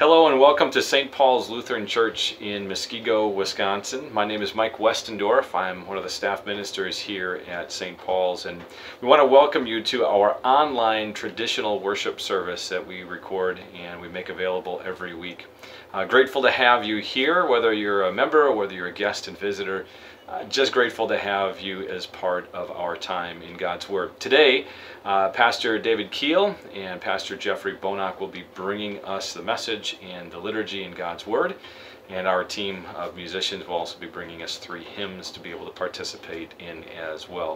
Hello and welcome to St. Paul's Lutheran Church in Muskego, Wisconsin. My name is Mike Westendorf. I'm one of the staff ministers here at St. Paul's, and we want to welcome you to our online traditional worship service that we record and we make available every week. Grateful to have you here, whether you're a member or whether you're a guest and visitor. Just grateful to have you as part of our time in God's Word. Today, Pastor David Keel and Pastor Jeffrey Bonack will be bringing us the message and the liturgy in God's Word, and our team of musicians will also be bringing us 3 hymns to be able to participate in as well.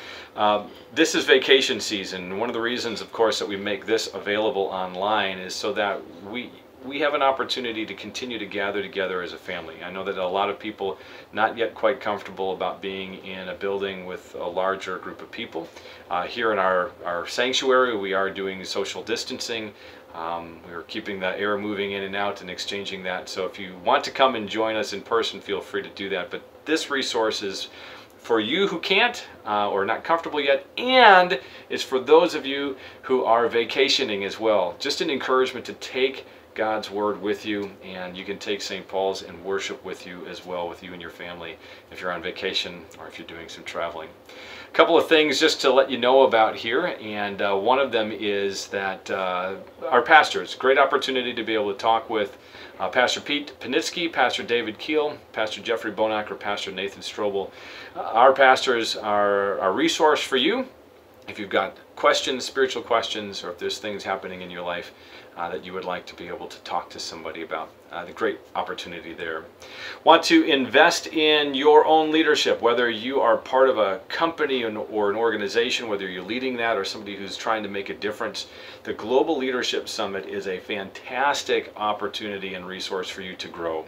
This is vacation season. One of the reasons, of course, that we make this available online is so that we have an opportunity to continue to gather together as a family. I know that a lot of people not yet quite comfortable about being in a building with a larger group of people. Here in our sanctuary, we are doing social distancing. We're keeping the air moving in and out and exchanging that. So if you want to come and join us in person, feel free to do that. But this resource is for you who can't or not comfortable yet, and it's for those of you who are vacationing as well. Just an encouragement to take God's Word with you, and you can take St. Paul's and worship with you as well, with you and your family, if you're on vacation or if you're doing some traveling. A couple of things just to let you know about here, and one of them is that our pastors, great opportunity to be able to talk with Pastor Pete Panitsky, Pastor David Keel, Pastor Jeffrey Bonack, or Pastor Nathan Strobel. Our pastors are a resource for you if you've got questions, spiritual questions, or if there's things happening in your life that you would like to be able to talk to somebody about. The great opportunity there. Want to invest in your own leadership, whether you are part of a company or an organization, whether you're leading that or somebody who's trying to make a difference. The Global Leadership Summit is a fantastic opportunity and resource for you to grow.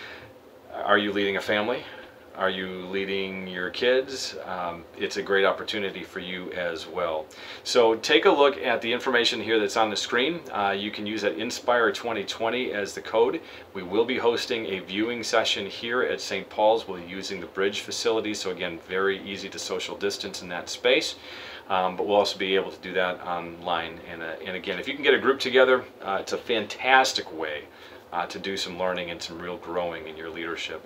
Are you leading a family? Are you leading your kids? It's a great opportunity for you as well. So take a look at the information here that's on the screen. You can use that Inspire 2020 as the code. We will be hosting a viewing session here at St. Paul's. We'll be using the Bridge facility, so again, very easy to social distance in that space. But we'll also be able to do that online. And again, if you can get a group together, it's a fantastic way to do some learning and some real growing in your leadership.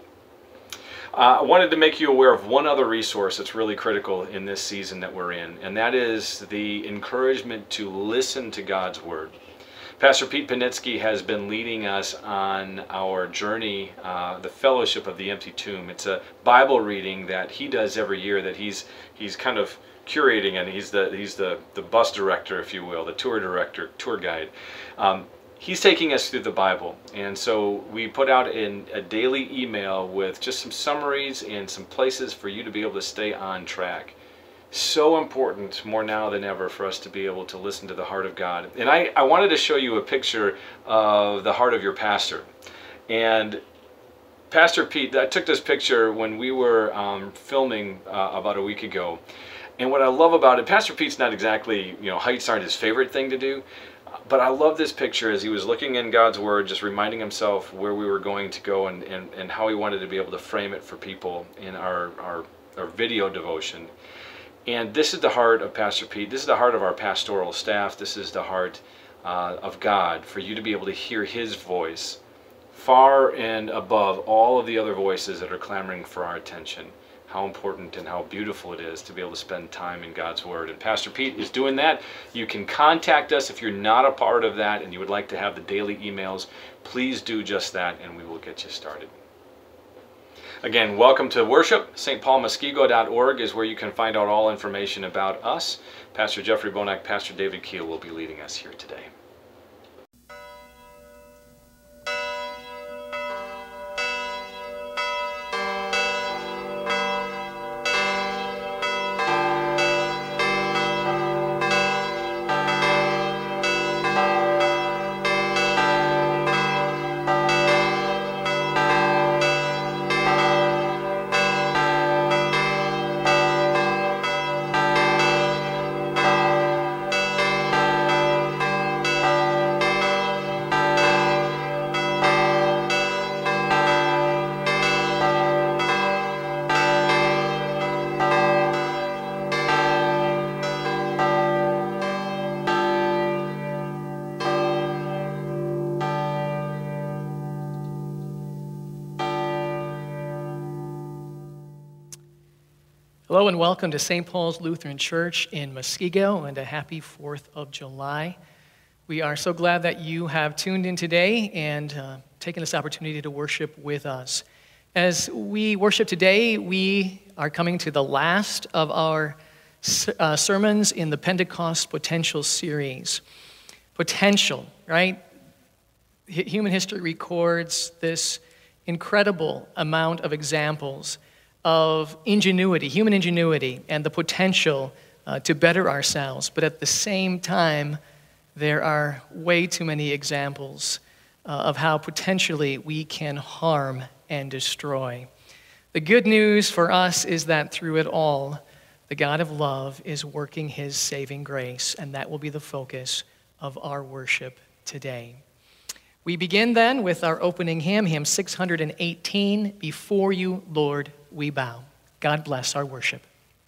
I wanted to make you aware of one other resource that's really critical in this season that we're in, and that is the encouragement to listen to God's Word. Pastor Pete Panitsky has been leading us on our journey, the Fellowship of the Empty Tomb. It's a Bible reading that he does every year that he's kind of curating, and he's the bus director, if you will, the tour director, tour guide. He's taking us through the Bible, and so we put out a daily email with just some summaries and some places for you to be able to stay on track. So important, more now than ever, for us to be able to listen to the heart of God. And I wanted to show you a picture of the heart of your pastor. And Pastor Pete, I took this picture when we were filming about a week ago. And what I love about it, Pastor Pete's not exactly, heights aren't his favorite thing to do. But I love this picture as he was looking in God's Word, just reminding himself where we were going to go and how he wanted to be able to frame it for people in our video devotion. And this is the heart of Pastor Pete. This is the heart of our pastoral staff. This is the heart of God, for you to be able to hear his voice far and above all of the other voices that are clamoring for our attention. How important and how beautiful it is to be able to spend time in God's Word. And Pastor Pete is doing that. You can contact us if you're not a part of that and you would like to have the daily emails. Please do just that and we will get you started. Again, welcome to worship. stpaulmuskego.org is where you can find out all information about us. Pastor Jeffrey Bonack, Pastor David Keel will be leading us here today. Hello and welcome to St. Paul's Lutheran Church in Muskego, and a happy 4th of July. We are so glad that you have tuned in today and taken this opportunity to worship with us. As we worship today, we are coming to the last of our sermons in the Pentecost Potential series. Potential, right? Human history records this incredible amount of examples of ingenuity, human ingenuity, and the potential to better ourselves. But at the same time, there are way too many examples of how potentially we can harm and destroy. The good news for us is that through it all, the God of love is working his saving grace, and that will be the focus of our worship today. We begin then with our opening hymn, hymn 618, Before You, Lord, We Bow. God bless our worship.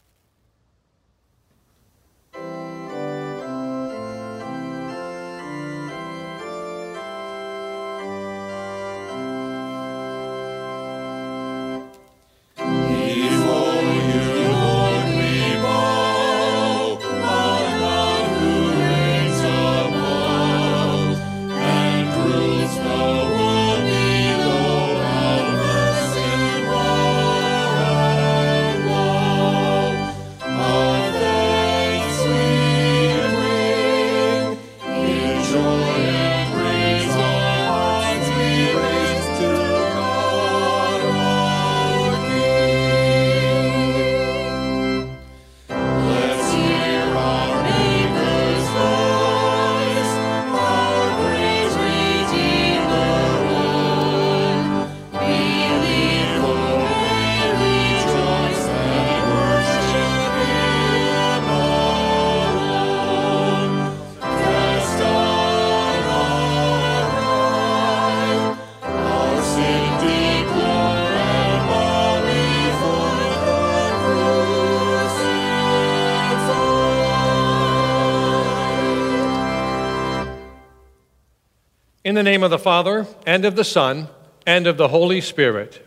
In the name of the Father, and of the Son, and of the Holy Spirit.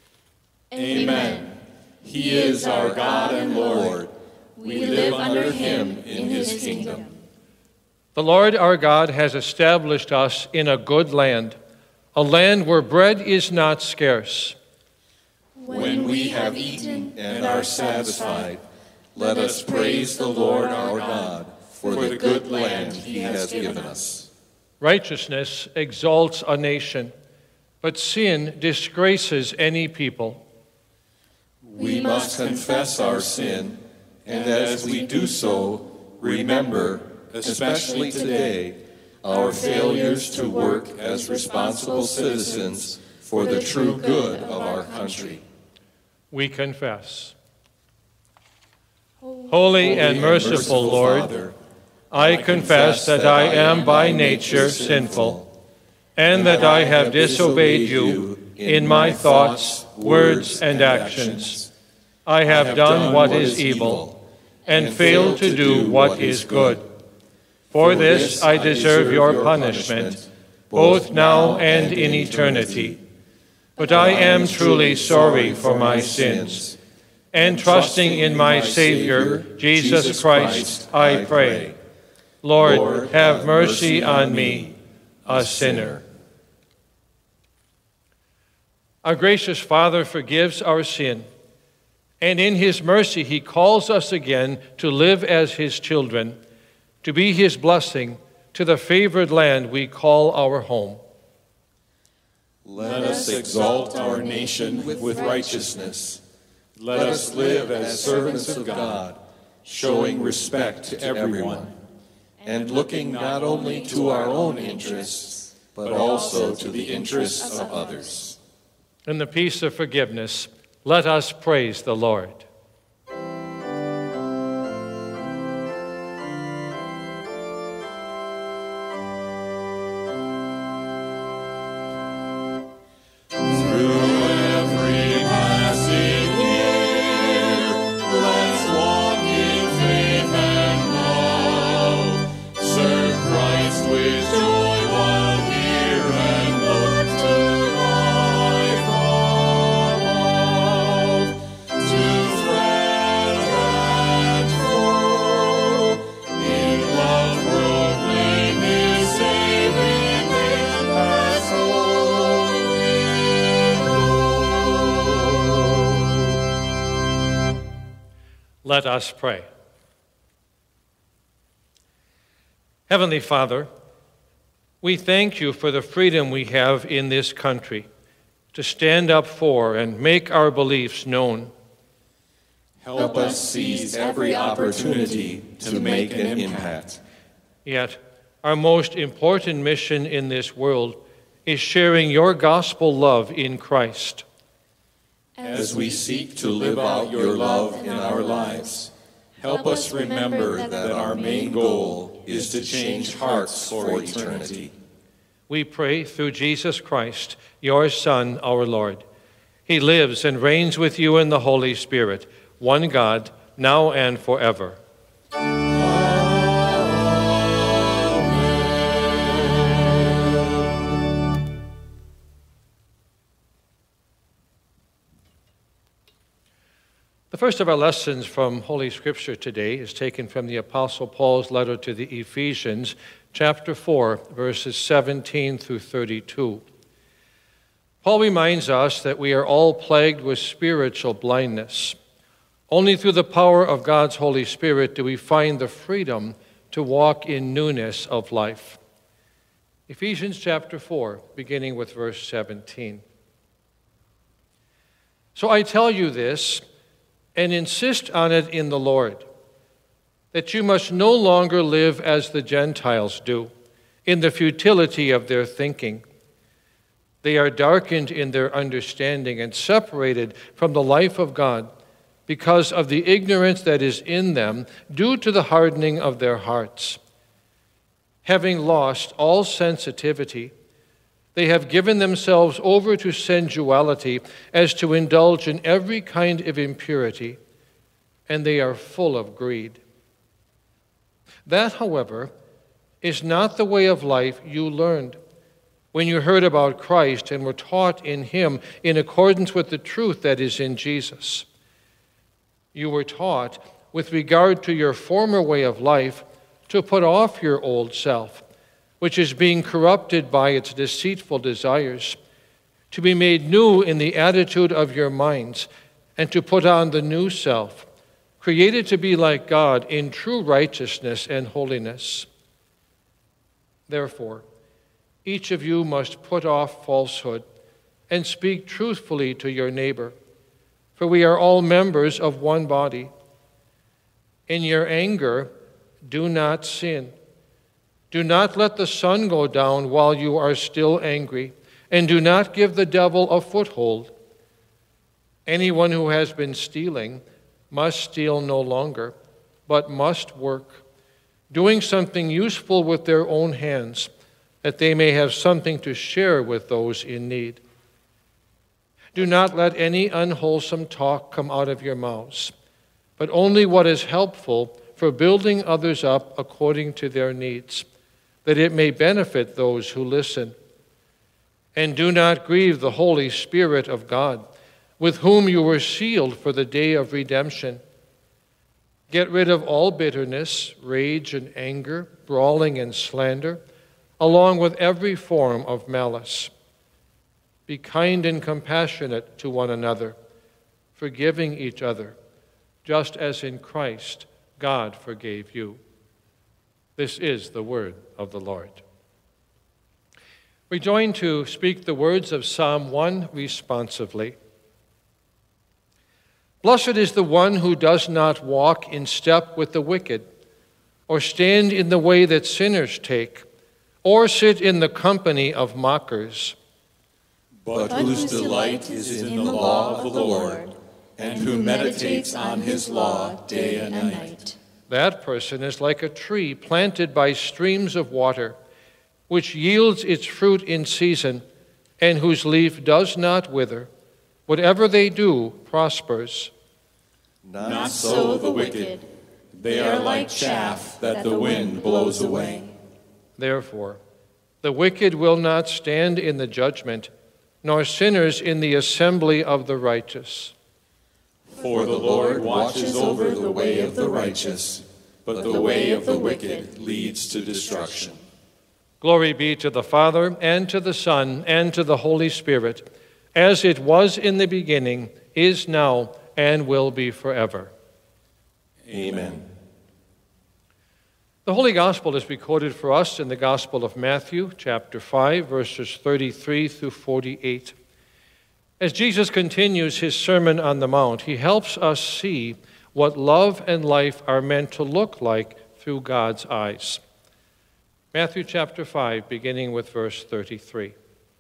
Amen. He is our God and Lord. We live under him in his kingdom. The Lord our God has established us in a good land, a land where bread is not scarce. When we have eaten and are satisfied, let us praise the Lord our God for the good land he has given us. Righteousness exalts a nation, but sin disgraces any people. We must confess our sin, and as we do so, remember, especially today, our failures to work as responsible citizens for the true good of our country. We confess. Holy and merciful Lord, Father, I confess that I am by nature sinful, and that I have disobeyed you in my thoughts, words, and actions. I have done what is evil, and failed to do what is good. For this I deserve your punishment, both now and in eternity. But I am truly sorry for my sins, and trusting in my Savior, Jesus Christ, I pray. Lord, have mercy on me, a sinner. Our gracious Father forgives our sin, and in his mercy he calls us again to live as his children, to be his blessing to the favored land we call our home. Let us exalt our nation with righteousness. Let us live as servants of God, showing respect to everyone, and looking not only to our own interests, but also to the interests of others. In the peace of forgiveness, let us praise the Lord. To Let us pray. Heavenly Father, we thank you for the freedom we have in this country to stand up for and make our beliefs known. Help us seize every opportunity to make an impact. Yet, our most important mission in this world is sharing your gospel love in Christ. As we seek to live out your love in our lives, help us remember that our main goal is to change hearts for eternity. We pray through Jesus Christ, your Son, our Lord. He lives and reigns with you in the Holy Spirit, one God, now and forever. The first of our lessons from Holy Scripture today is taken from the Apostle Paul's letter to the Ephesians, chapter 4, verses 17 through 32. Paul reminds us that we are all plagued with spiritual blindness. Only through the power of God's Holy Spirit do we find the freedom to walk in newness of life. Ephesians chapter 4, beginning with verse 17. So I tell you this, and insist on it in the Lord, that you must no longer live as the Gentiles do, in the futility of their thinking. They are darkened in their understanding and separated from the life of God because of the ignorance that is in them due to the hardening of their hearts. Having lost all sensitivity, they have given themselves over to sensuality as to indulge in every kind of impurity, and they are full of greed. That, however, is not the way of life you learned when you heard about Christ and were taught in him in accordance with the truth that is in Jesus. You were taught, with regard to your former way of life, to put off your old self, which is being corrupted by its deceitful desires, to be made new in the attitude of your minds, and to put on the new self, created to be like God in true righteousness and holiness. Therefore, each of you must put off falsehood and speak truthfully to your neighbor, for we are all members of one body. In your anger, do not sin. Do not let the sun go down while you are still angry, and do not give the devil a foothold. Anyone who has been stealing must steal no longer, but must work, doing something useful with their own hands, that they may have something to share with those in need. Do not let any unwholesome talk come out of your mouths, but only what is helpful for building others up according to their needs, that it may benefit those who listen. And do not grieve the Holy Spirit of God, with whom you were sealed for the day of redemption. Get rid of all bitterness, rage and anger, brawling and slander, along with every form of malice. Be kind and compassionate to one another, forgiving each other, just as in Christ God forgave you. This is the word of the Lord. We join to speak the words of Psalm 1 responsively. Blessed is the one who does not walk in step with the wicked, or stand in the way that sinners take, or sit in the company of mockers. But whose delight is in the law of the Lord, and who meditates on his law day and night. That person is like a tree planted by streams of water, which yields its fruit in season, and whose leaf does not wither. Whatever they do prospers. Not so the wicked. They are like chaff that the wind blows away. Therefore, the wicked will not stand in the judgment, nor sinners in the assembly of the righteous. For the Lord watches over the way of the righteous, but the way of the wicked leads to destruction. Glory be to the Father, and to the Son, and to the Holy Spirit, as it was in the beginning, is now, and will be forever. Amen. The Holy Gospel is recorded for us in the Gospel of Matthew, chapter 5, verses 33 through 48. As Jesus continues his Sermon on the Mount, he helps us see what love and life are meant to look like through God's eyes. Matthew chapter 5, beginning with verse 33.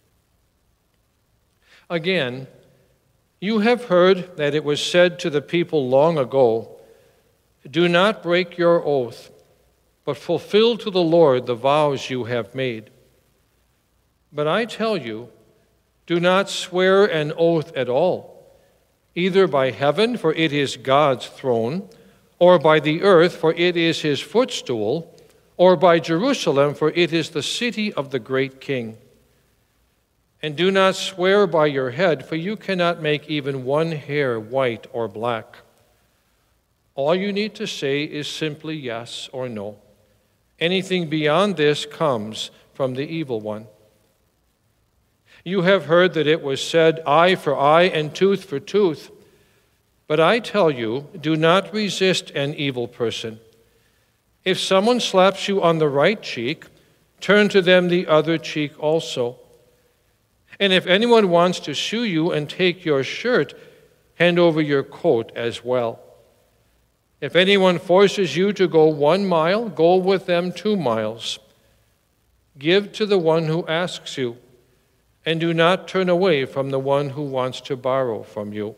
Again, you have heard that it was said to the people long ago, "Do not break your oath, but fulfill to the Lord the vows you have made." But I tell you, do not swear an oath at all, either by heaven, for it is God's throne, or by the earth, for it is his footstool, or by Jerusalem, for it is the city of the great King. And do not swear by your head, for you cannot make even one hair white or black. All you need to say is simply yes or no. Anything beyond this comes from the evil one. You have heard that it was said, eye for eye and tooth for tooth. But I tell you, do not resist an evil person. If someone slaps you on the right cheek, turn to them the other cheek also. And if anyone wants to sue you and take your shirt, hand over your coat as well. If anyone forces you to go 1 mile, go with them 2 miles. Give to the one who asks you, and do not turn away from the one who wants to borrow from you.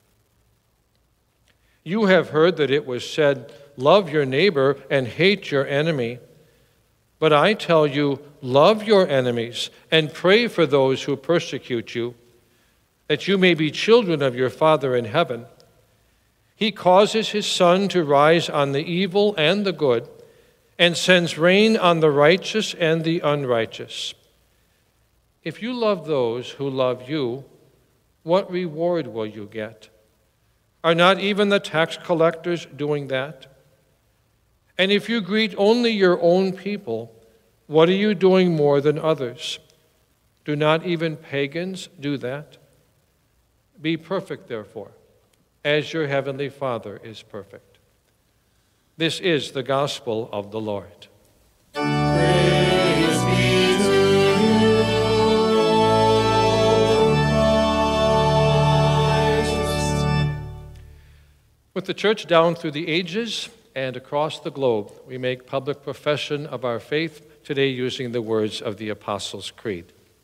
You have heard that it was said, love your neighbor and hate your enemy. But I tell you, love your enemies and pray for those who persecute you, that you may be children of your Father in heaven. He causes his sun to rise on the evil and the good, and sends rain on the righteous and the unrighteous. If you love those who love you, what reward will you get? Are not even the tax collectors doing that? And if you greet only your own people, what are you doing more than others? Do not even pagans do that? Be perfect, therefore, as your heavenly Father is perfect. This is the gospel of the Lord. Praise be to you, Christ. With the church down through the ages and across the globe, we make public profession of our faith today using the words of the Apostles' Creed.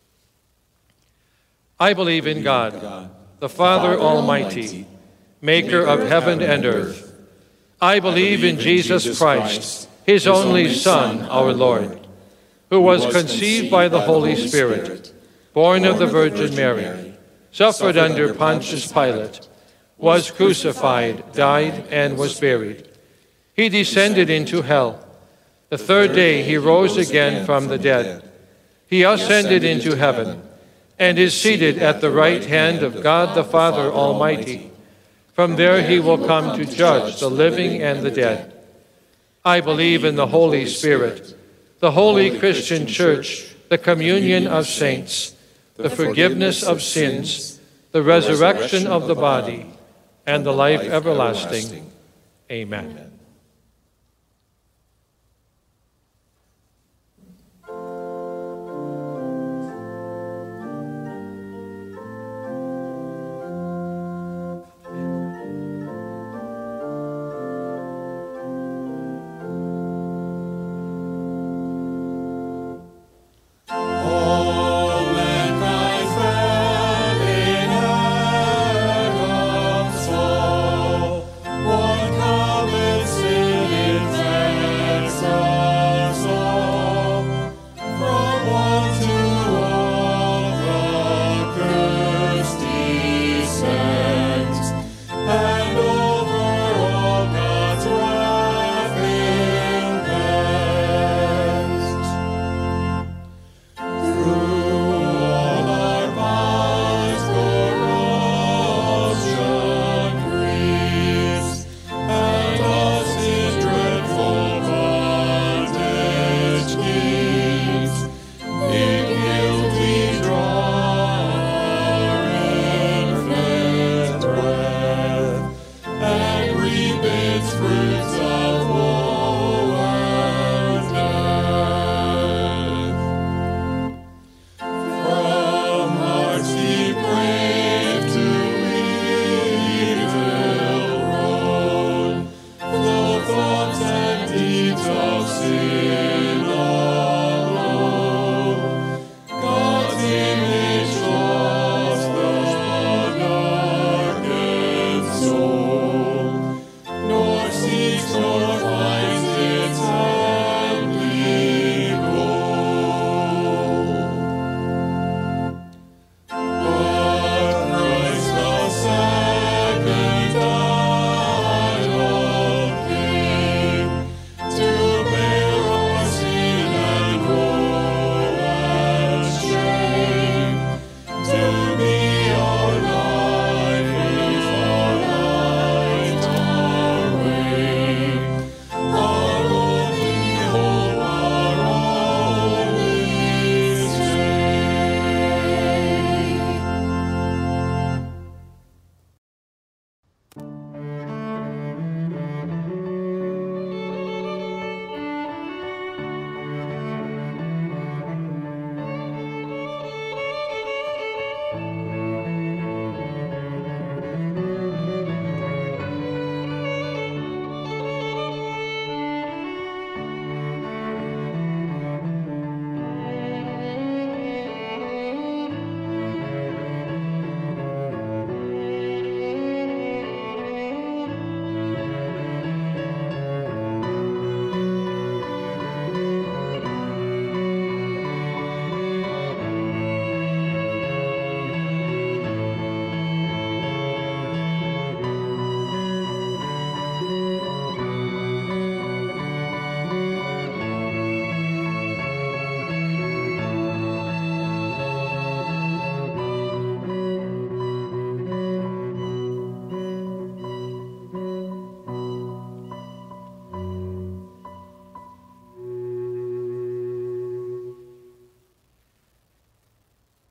I believe in God, the Father Almighty, maker of heaven and earth. I believe in Jesus Christ, his only Son, our Lord, who was conceived by the Holy Spirit, born of the Virgin Mary, suffered under Pontius Pilate, was crucified, died, and was buried. He descended into hell. The third day he rose again from the dead. He ascended into heaven and is seated at the right hand of God the Father Almighty. From there he will come to judge the living and the dead. I believe in the Holy Spirit, the holy Christian Church, the communion of saints, the forgiveness of sins, the resurrection of the body, and the life everlasting. Amen. One common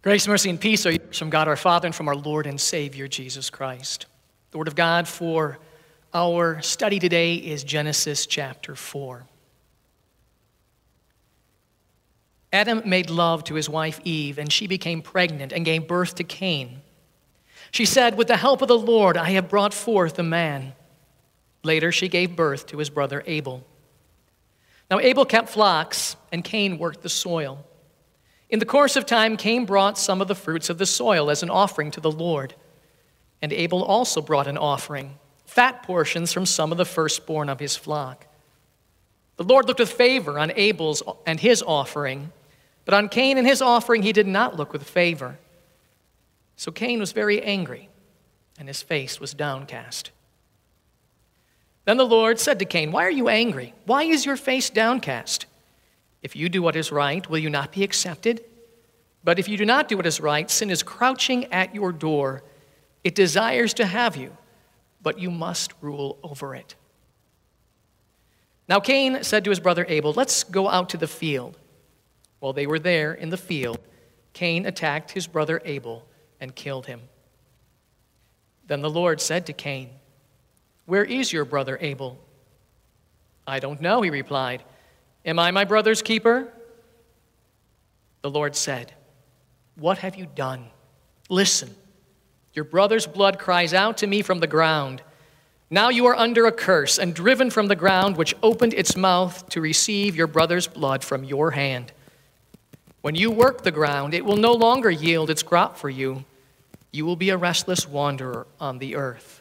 Grace, mercy, and peace are yours from God our Father and from our Lord and Savior, Jesus Christ. The Word of God for our study today is Genesis chapter 4. Adam made love to his wife Eve, and she became pregnant and gave birth to Cain. She said, "With the help of the Lord, I have brought forth a man." Later, she gave birth to his brother Abel. Now Abel kept flocks, and Cain worked the soil. In the course of time, Cain brought some of the fruits of the soil as an offering to the Lord. And Abel also brought an offering, fat portions from some of the firstborn of his flock. The Lord looked with favor on Abel's and his offering, but on Cain and his offering he did not look with favor. So Cain was very angry, and his face was downcast. Then the Lord said to Cain, "Why are you angry? Why is your face downcast? If you do what is right, will you not be accepted? But if you do not do what is right, sin is crouching at your door. It desires to have you, but you must rule over it." Now Cain said to his brother Abel, "Let's go out to the field." While they were there in the field, Cain attacked his brother Abel and killed him. Then the Lord said to Cain, "Where is your brother Abel?" "I don't know," he replied. "Am I my brother's keeper?" The Lord said, "What have you done? Listen, your brother's blood cries out to me from the ground. Now you are under a curse and driven from the ground, which opened its mouth to receive your brother's blood from your hand. When you work the ground, it will no longer yield its crop for you. You will be a restless wanderer on the earth."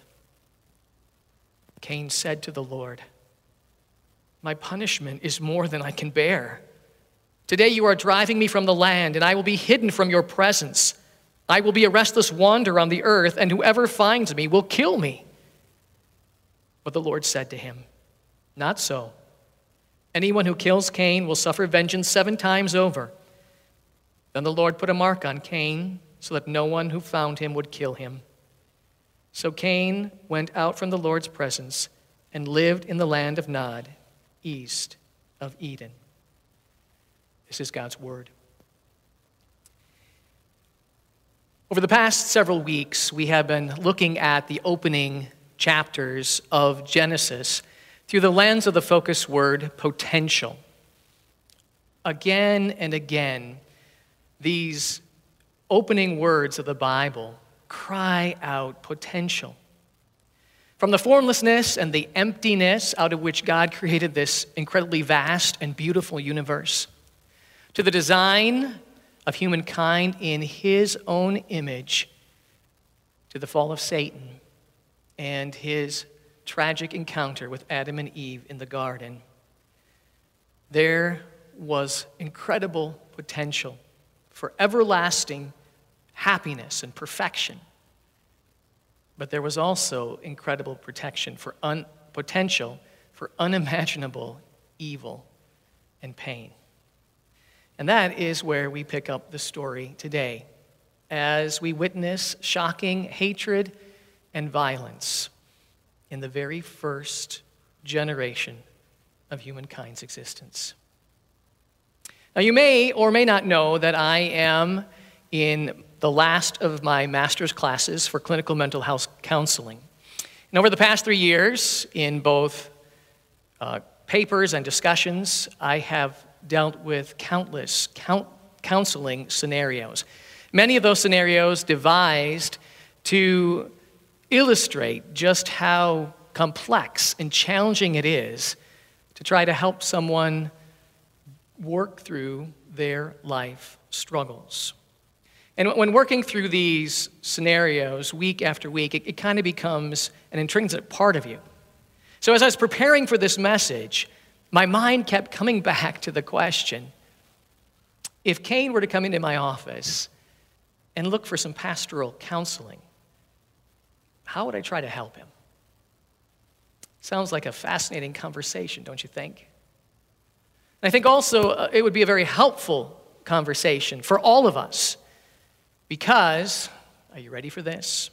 Cain said to the Lord, "My punishment is more than I can bear. Today you are driving me from the land, and I will be hidden from your presence. I will be a restless wanderer on the earth, and whoever finds me will kill me." But the Lord said to him, "Not so. Anyone who kills Cain will suffer vengeance 7 times over." Then the Lord put a mark on Cain, so that no one who found him would kill him. So Cain went out from the Lord's presence and lived in the land of Nod, east of Eden. This is God's word. Over the past several weeks, we have been looking at the opening chapters of Genesis through the lens of the focus word potential. Again and again, these opening words of the Bible cry out potential. From the formlessness and the emptiness out of which God created this incredibly vast and beautiful universe, to the design of humankind in his own image, to the fall of Satan and his tragic encounter with Adam and Eve in the garden, there was incredible potential for everlasting happiness and perfection. But there was also incredible potential for unimaginable evil and pain. And that is where we pick up the story today, as we witness shocking hatred and violence in the very first generation of humankind's existence. Now, you may or may not know that I am in the last of my master's classes for clinical mental health counseling. And over the past 3 years, in both papers and discussions, I have dealt with countless counseling scenarios. Many of those scenarios devised to illustrate just how complex and challenging it is to try to help someone work through their life struggles. And when working through these scenarios week after week, it kind of becomes an intrinsic part of you. So as I was preparing for this message, my mind kept coming back to the question, if Cain were to come into my office and look for some pastoral counseling, how would I try to help him? Sounds like a fascinating conversation, don't you think? And I think also it would be a very helpful conversation for all of us because, are you ready for this?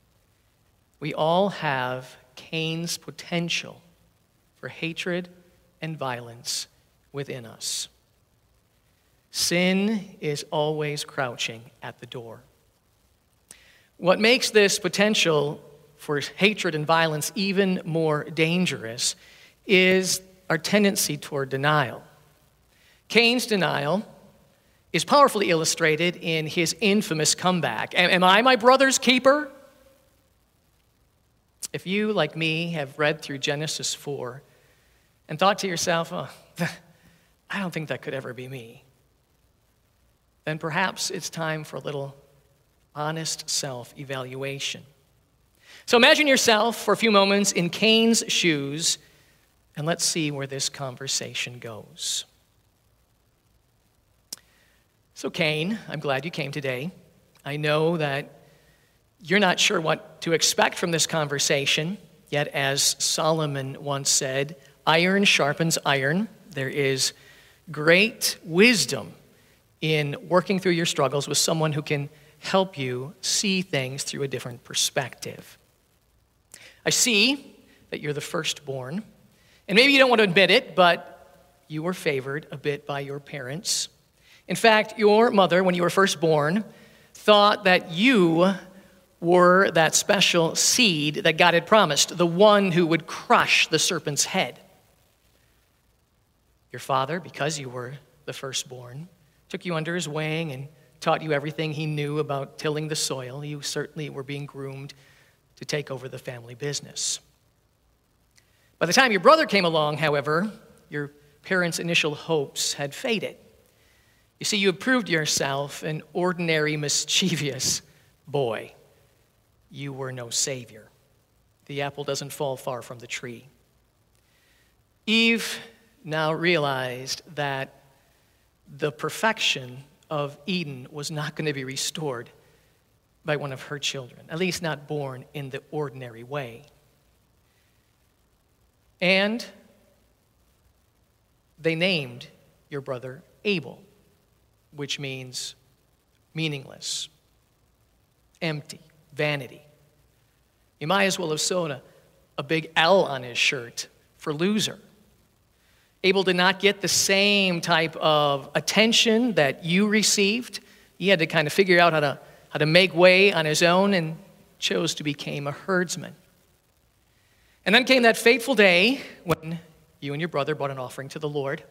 We all have Cain's potential for hatred and violence within us. Sin is always crouching at the door. What makes this potential for hatred and violence even more dangerous is our tendency toward denial. Cain's denial is powerfully illustrated in his infamous comeback. Am I my brother's keeper? If you, like me, have read through Genesis 4 and thought to yourself, oh, I don't think that could ever be me, then perhaps it's time for a little honest self-evaluation. So imagine yourself for a few moments in Cain's shoes, and let's see where this conversation goes. So Cain, I'm glad you came today. I know that you're not sure what to expect from this conversation, yet as Solomon once said, iron sharpens iron. There is great wisdom in working through your struggles with someone who can help you see things through a different perspective. I see that you're the firstborn, and maybe you don't want to admit it, but you were favored a bit by your parents. In fact, your mother, when you were first born, thought that you were that special seed that God had promised, the one who would crush the serpent's head. Your father, because you were the firstborn, took you under his wing and taught you everything he knew about tilling the soil. You certainly were being groomed to take over the family business. By the time your brother came along, however, your parents' initial hopes had faded. You see, you had proved yourself an ordinary, mischievous boy. You were no savior. The apple doesn't fall far from the tree. Eve now realized that the perfection of Eden was not going to be restored by one of her children, at least not born in the ordinary way. And they named your brother Abel, which means meaningless, empty, vanity. You might as well have sewn a big L on his shirt for loser. Abel did not get the same type of attention that you received. He had to kind of figure out how to make way on his own and chose to become a herdsman. And then came that fateful day when you and your brother brought an offering to the Lord.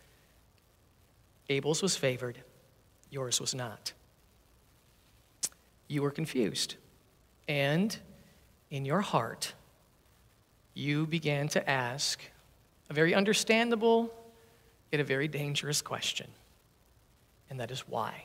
Abel's was favored, yours was not. You were confused. And in your heart, you began to ask a very understandable, yet a very dangerous question. And that is why.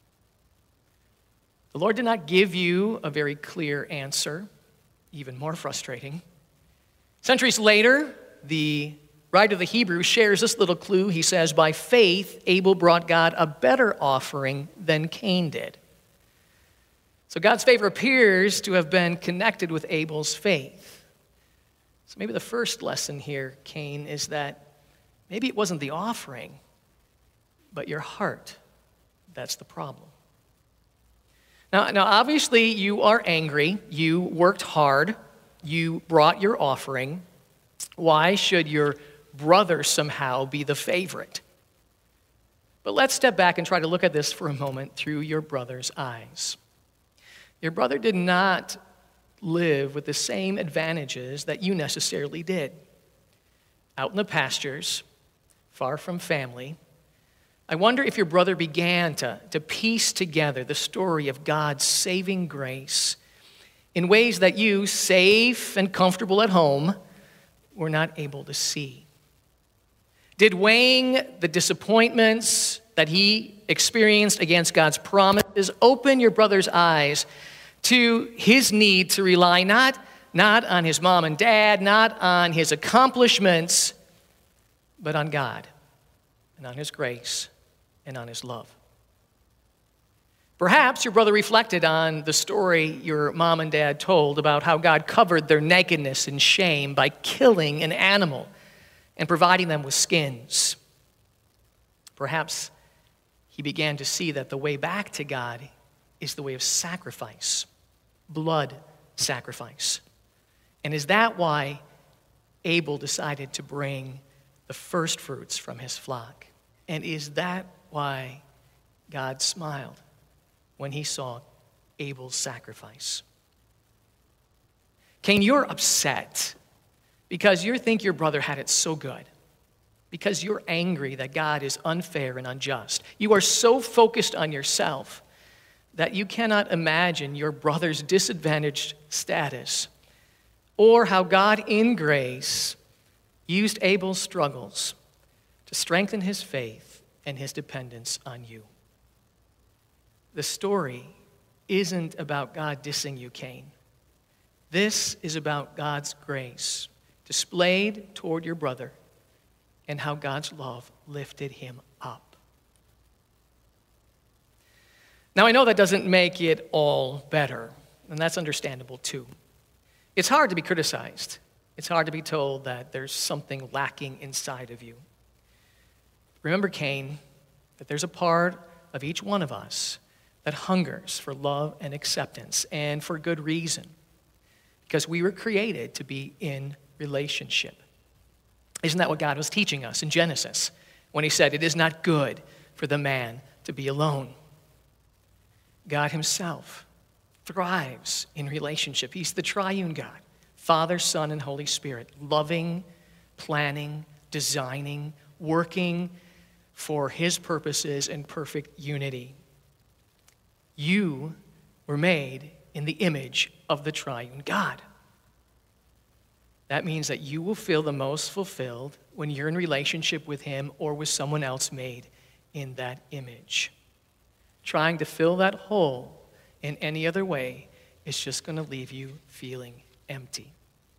The Lord did not give you a very clear answer, even more frustrating. Centuries later, the writer of the Hebrews shares this little clue. He says, by faith, Abel brought God a better offering than Cain did. So God's favor appears to have been connected with Abel's faith. So maybe the first lesson here, Cain, is that maybe it wasn't the offering, but your heart. That's the problem. Now, obviously, you are angry. You worked hard. You brought your offering. Why should your brother somehow be the favorite? But let's step back and try to look at this for a moment through your brother's eyes. Your brother did not live with the same advantages that you necessarily did. Out in the pastures, far from family, I wonder if your brother began to piece together the story of God's saving grace in ways that you, safe and comfortable at home, were not able to see. Did weighing the disappointments that he experienced against God's promises open your brother's eyes to his need to rely not on his mom and dad, not on his accomplishments, but on God and on his grace and on his love? Perhaps your brother reflected on the story your mom and dad told about how God covered their nakedness and shame by killing an animal and providing them with skins. Perhaps he began to see that the way back to God is the way of sacrifice, blood sacrifice. And is that why Abel decided to bring the first fruits from his flock? And is that why God smiled when he saw Abel's sacrifice. Cain, you're upset because you think your brother had it so good, because you're angry that God is unfair and unjust. You are so focused on yourself that you cannot imagine your brother's disadvantaged status or how God in grace used Abel's struggles to strengthen his faith and his dependence on you. The story isn't about God dissing you, Cain. This is about God's grace displayed toward your brother and how God's love lifted him up. Now, I know that doesn't make it all better, and that's understandable too. It's hard to be criticized. It's hard to be told that there's something lacking inside of you. Remember, Cain, that there's a part of each one of us that hungers for love and acceptance, and for good reason, because we were created to be in relationship. Isn't that what God was teaching us in Genesis when he said, "It is not good for the man to be alone"? God himself thrives in relationship. He's the triune God, Father, Son, and Holy Spirit, loving, planning, designing, working for his purposes in perfect unity. You were made in the image of the triune God. That means that you will feel the most fulfilled when you're in relationship with him or with someone else made in that image. Trying to fill that hole in any other way is just going to leave you feeling empty.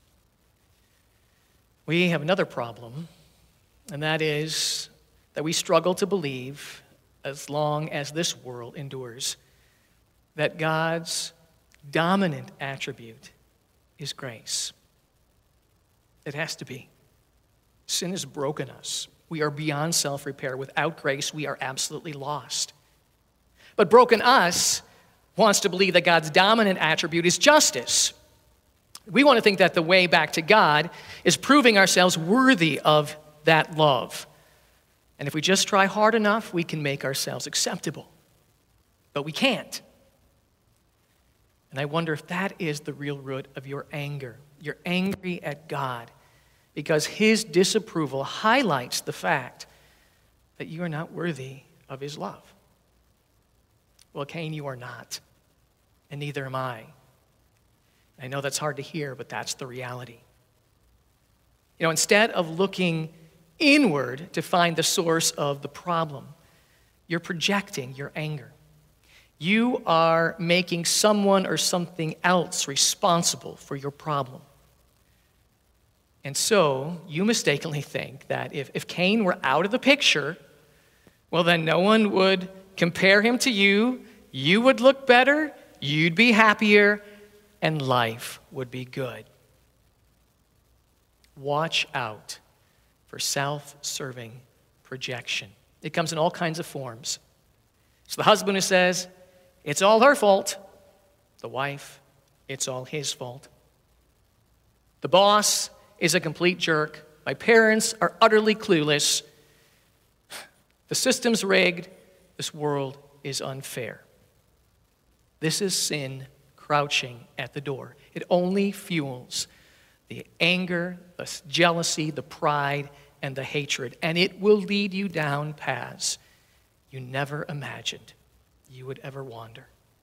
We have another problem, and that is that we struggle to believe, as long as this world endures, that God's dominant attribute is grace. It has to be. Sin has broken us. We are beyond self-repair. Without grace, we are absolutely lost. But broken us wants to believe that God's dominant attribute is justice. We want to think that the way back to God is proving ourselves worthy of that love. And if we just try hard enough, we can make ourselves acceptable. But we can't. And I wonder if that is the real root of your anger. You're angry at God because his disapproval highlights the fact that you are not worthy of his love. Well, Cain, you are not, and neither am I. I know that's hard to hear, but that's the reality. You know, instead of looking inward to find the source of the problem, you're projecting your anger. You are making someone or something else responsible for your problem. And so you mistakenly think that if Cain were out of the picture, well, then no one would compare him to you, you would look better, you'd be happier, and life would be good. Watch out for self-serving projection. It comes in all kinds of forms. It's the husband who says, "It's all her fault." The wife, "It's all his fault." The boss is a complete jerk. My parents are utterly clueless. The system's rigged. This world is unfair. This is sin crouching at the door. It only fuels the anger, the jealousy, the pride, and the hatred. And it will lead you down paths you never imagined you would ever wander.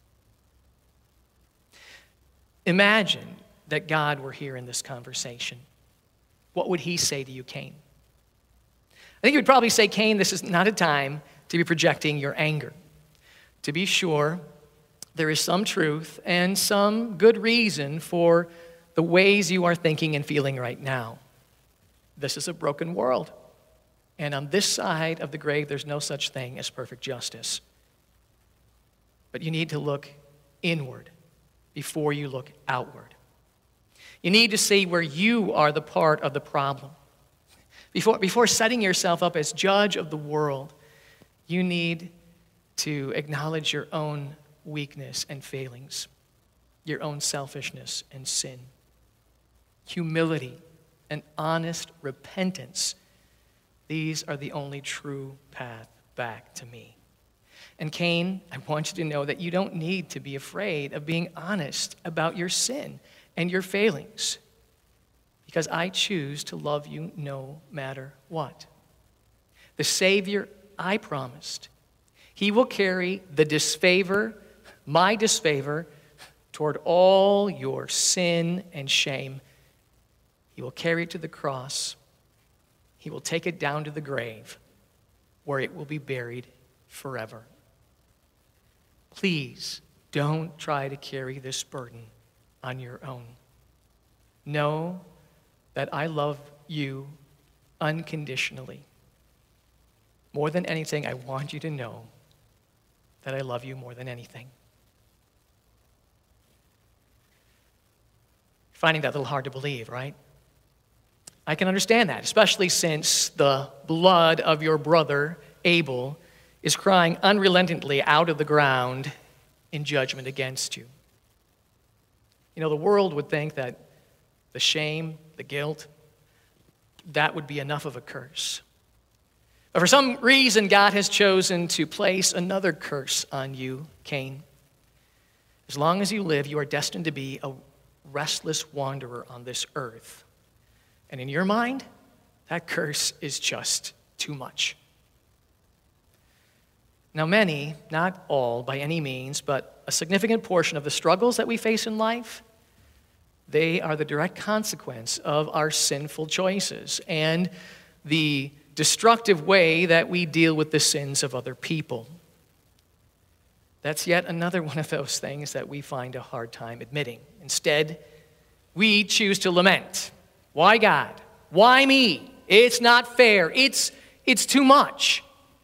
Imagine that God were here in this conversation. What would he say to you, Cain? I think he would probably say, "Cain, this is not a time to be projecting your anger. To be sure, there is some truth and some good reason for the ways you are thinking and feeling right now. This is a broken world. And on this side of the grave, there's no such thing as perfect justice. But you need to look inward before you look outward. You need to see where you are the part of the problem. Before setting yourself up as judge of the world, you need to acknowledge your own weakness and failings, your own selfishness and sin. Humility and honest repentance, these are the only true path back to me. And Cain, I want you to know that you don't need to be afraid of being honest about your sin and your failings, because I choose to love you no matter what. The Savior I promised, he will carry the disfavor, my disfavor, toward all your sin and shame. He will carry it to the cross. He will take it down to the grave, where it will be buried forever. Please don't try to carry this burden on your own. Know that I love you unconditionally. More than anything, I want you to know that I love you more than anything. Finding that a little hard to believe, right? I can understand that, especially since the blood of your brother, Abel, is crying unrelentingly out of the ground in judgment against you. You know, the world would think that the shame, the guilt, that would be enough of a curse. But for some reason, God has chosen to place another curse on you, Cain. As long as you live, you are destined to be a restless wanderer on this earth. And in your mind, that curse is just too much. Now, many, not all by any means, but a significant portion of the struggles that we face in life, they are the direct consequence of our sinful choices and the destructive way that we deal with the sins of other people. That's yet another one of those things that we find a hard time admitting. Instead, we choose to lament. Why God? Why me? It's not fair. It's too much.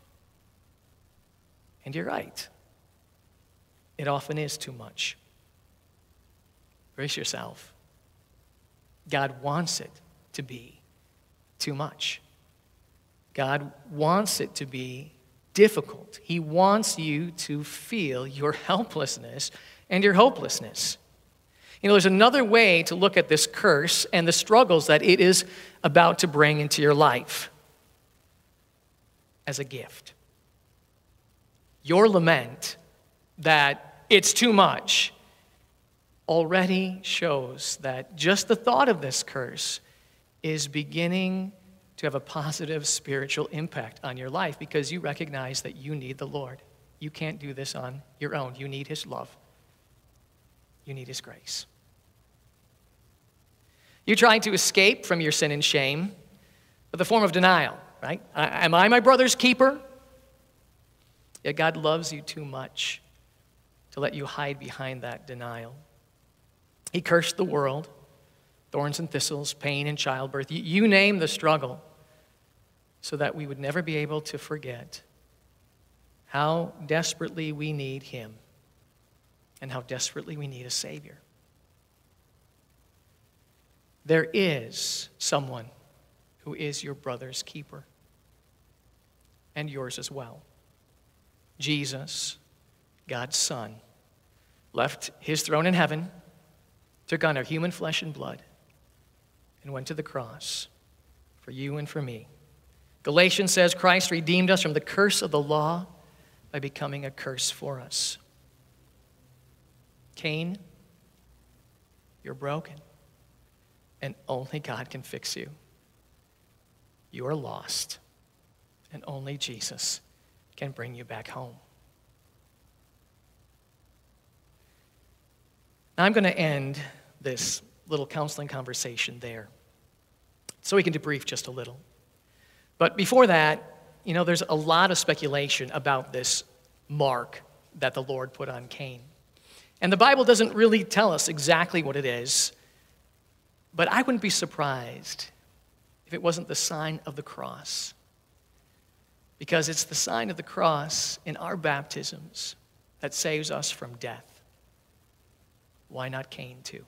And you're right. It often is too much. Brace yourself. God wants it to be too much. God wants it to be difficult. He wants you to feel your helplessness and your hopelessness. You know, there's another way to look at this curse and the struggles that it is about to bring into your life as a gift. Your lament that it's too much already shows that just the thought of this curse is beginning to have a positive spiritual impact on your life, because you recognize that you need the Lord. You can't do this on your own. You need His love. You need His grace. You try to escape from your sin and shame with a form of denial, right? Am I my brother's keeper? Yet God loves you too much to let you hide behind that denial. He cursed the world, thorns and thistles, pain and childbirth. You name the struggle, so that we would never be able to forget how desperately we need Him and how desperately we need a Savior. There is someone who is your brother's keeper, and yours as well. Jesus, God's Son, left His throne in heaven, took on our human flesh and blood, and went to the cross for you and for me. Galatians says Christ redeemed us from the curse of the law by becoming a curse for us. Cain, you're broken, and only God can fix you. You are lost, and only Jesus can bring you back home. Now, I'm going to end this little counseling conversation there, so we can debrief just a little. But before that, you know, there's a lot of speculation about this mark that the Lord put on Cain. And the Bible doesn't really tell us exactly what it is, but I wouldn't be surprised if it wasn't the sign of the cross. Because it's the sign of the cross in our baptisms that saves us from death. Why not Cain too?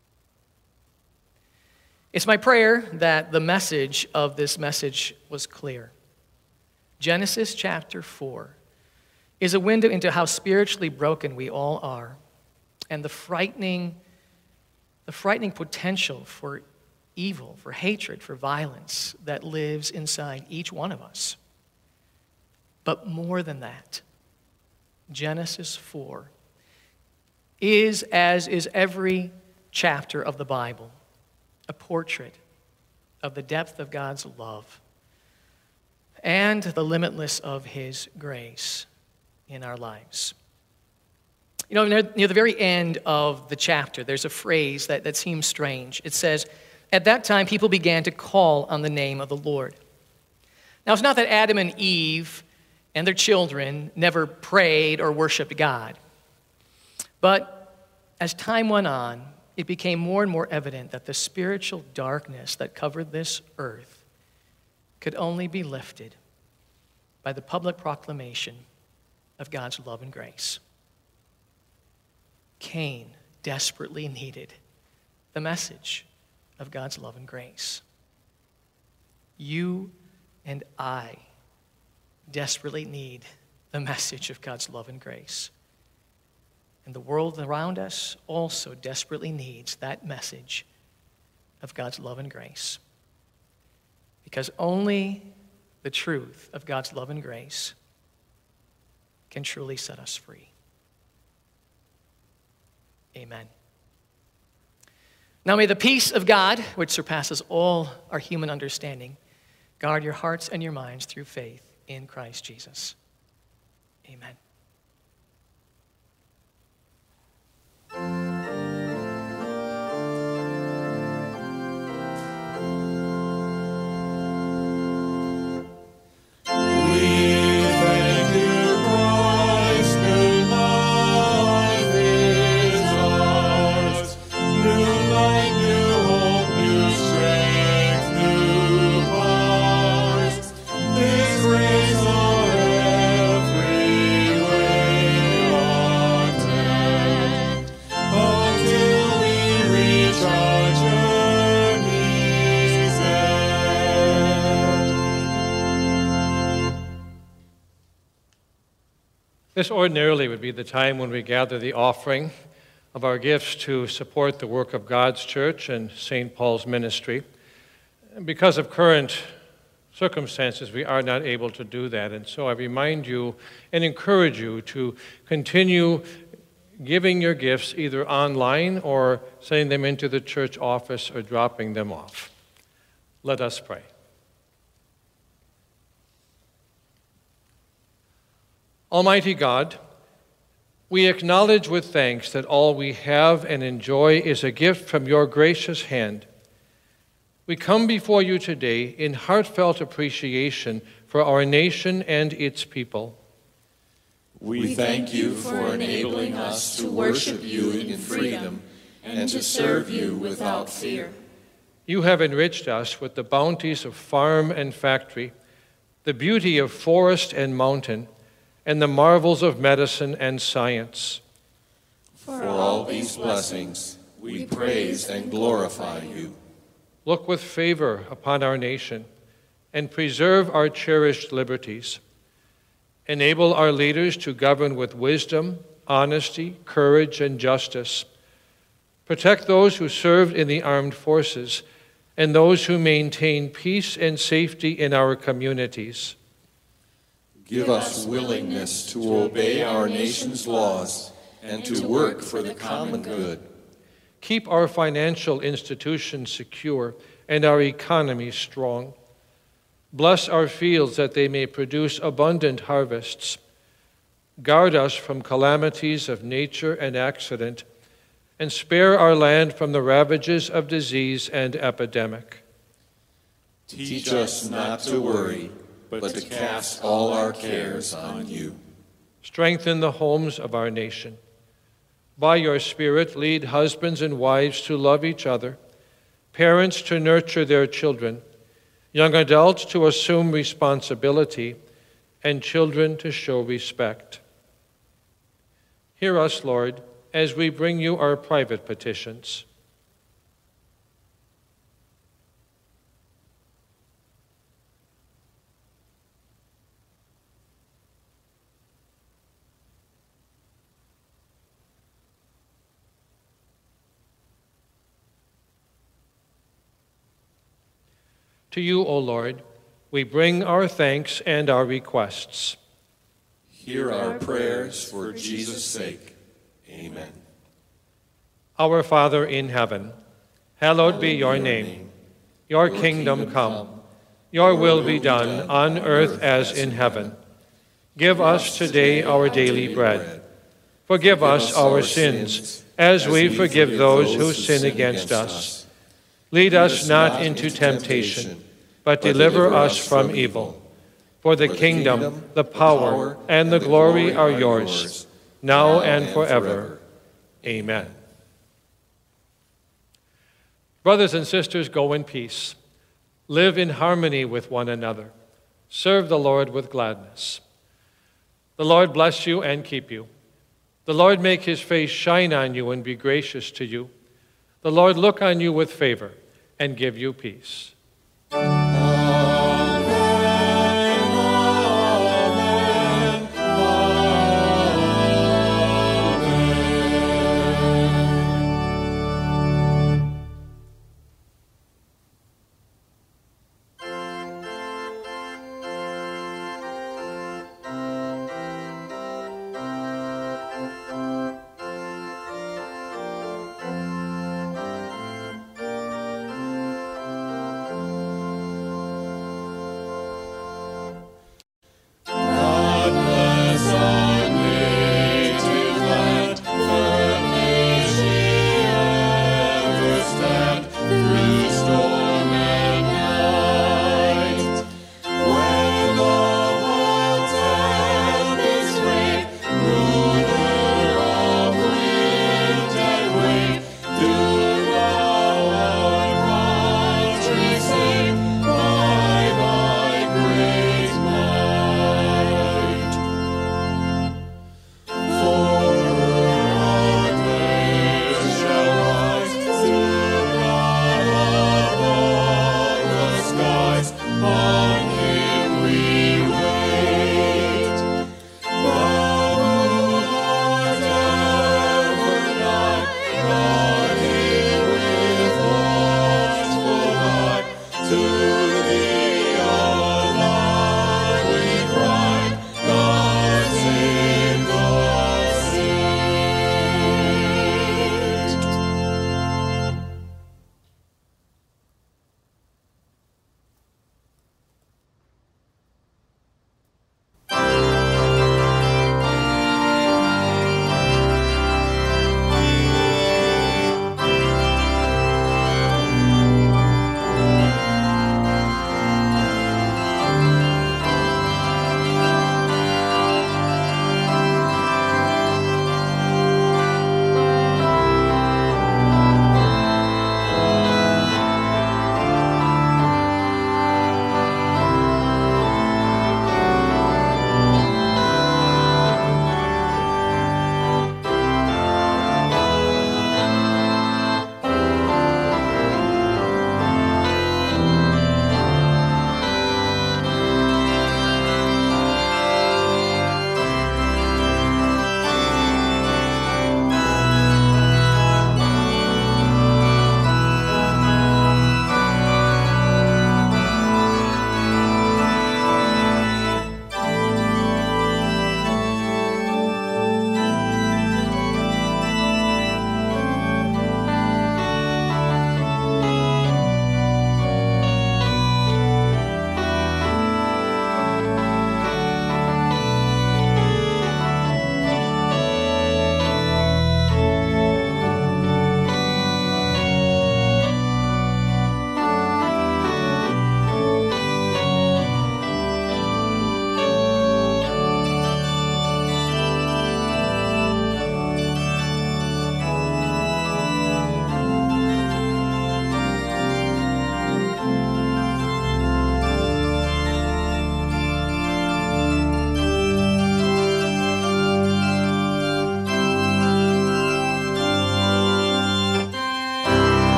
It's my prayer that the message of this message was clear. Genesis chapter 4 is a window into how spiritually broken we all are, and the frightening potential for evil, for hatred, for violence that lives inside each one of us. But more than that, Genesis 4 is, as is every chapter of the Bible, a portrait of the depth of God's love and the limitless of his grace in our lives. You know, near the very end of the chapter, there's a phrase that seems strange. It says, "At that time, people began to call on the name of the Lord." Now, it's not that Adam and Eve and their children never prayed or worshiped God. But as time went on, it became more and more evident that the spiritual darkness that covered this earth could only be lifted by the public proclamation of God's love and grace. Cain desperately needed the message of God's love and grace. You and I desperately need the message of God's love and grace. And the world around us also desperately needs that message of God's love and grace. Because only the truth of God's love and grace can truly set us free. Amen. Now may the peace of God, which surpasses all our human understanding, guard your hearts and your minds through faith in Christ Jesus. Amen. This ordinarily would be the time when we gather the offering of our gifts to support the work of God's church and St. Paul's ministry. And because of current circumstances, we are not able to do that. And so I remind you and encourage you to continue giving your gifts either online or sending them into the church office or dropping them off. Let us pray. Almighty God, we acknowledge with thanks that all we have and enjoy is a gift from your gracious hand. We come before you today in heartfelt appreciation for our nation and its people. We thank you for enabling us to worship you in freedom and to serve you without fear. You have enriched us with the bounties of farm and factory, the beauty of forest and mountain, and the marvels of medicine and science. For all these blessings, we praise and glorify you. Look with favor upon our nation and preserve our cherished liberties. Enable our leaders to govern with wisdom, honesty, courage, and justice. Protect those who served in the armed forces and those who maintain peace and safety in our communities. Give us willingness to obey our nation's laws and to work for the common good. Keep our financial institutions secure and our economy strong. Bless our fields that they may produce abundant harvests. Guard us from calamities of nature and accident, and spare our land from the ravages of disease and epidemic. Teach us not to worry, but to cast all our cares on you. Strengthen the homes of our nation. By your Spirit, lead husbands and wives to love each other, parents to nurture their children, young adults to assume responsibility, and children to show respect. Hear us, Lord, as we bring you our private petitions. To you, O Lord, we bring our thanks and our requests. Hear our prayers for Jesus' sake. Amen. Our Father in heaven, hallowed be your name. Your kingdom come. Your will be done on earth as in heaven. Give us today our daily bread. Forgive us our sins, as we forgive those who sin against us. Lead us not into temptation, but deliver us from evil. For the kingdom, the power, and the glory are yours, now and forever. Amen. Brothers and sisters, go in peace. Live in harmony with one another. Serve the Lord with gladness. The Lord bless you and keep you. The Lord make his face shine on you and be gracious to you. The Lord look on you with favor and give you peace.